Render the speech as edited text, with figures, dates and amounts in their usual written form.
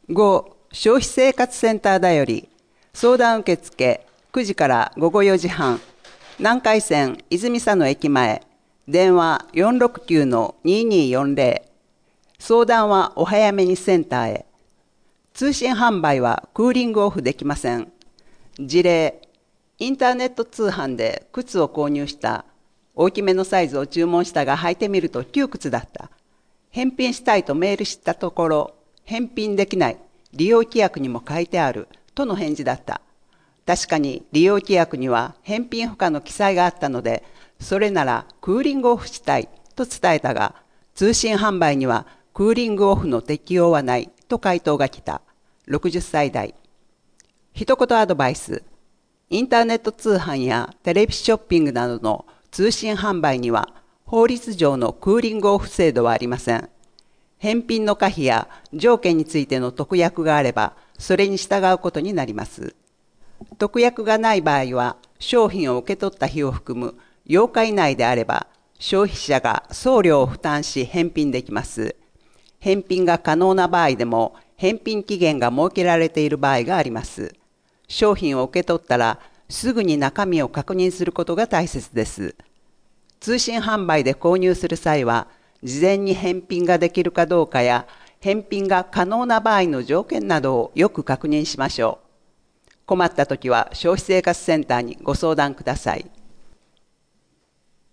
5、消費生活センターだより、相談受付9時から午後4時半、南海線泉佐野駅前、電話469-2240、相談はお早めにセンターへ。通信販売はクーリングオフできません。事例、インターネット通販で靴を購入した。大きめのサイズを注文したが履いてみると窮屈だった。返品したいとメールしたところ、返品できない、利用規約にも書いてある、との返事だった。確かに利用規約には返品不可の記載があったので、それならクーリングオフしたいと伝えたが、通信販売にはクーリングオフの適用はないと回答が来た。60歳代。一言アドバイス。インターネット通販やテレビショッピングなどの通信販売には法律上のクーリングオフ制度はありません。返品の可否や条件についての特約があれば、それに従うことになります。特約がない場合は、商品を受け取った日を含む8日以内であれば、消費者が送料を負担し返品できます。返品が可能な場合でも、返品期限が設けられている場合があります。商品を受け取ったら、すぐに中身を確認することが大切です。通信販売で購入する際は、事前に返品ができるかどうかや、返品が可能な場合の条件などをよく確認しましょう。困ったときは消費生活センターにご相談ください。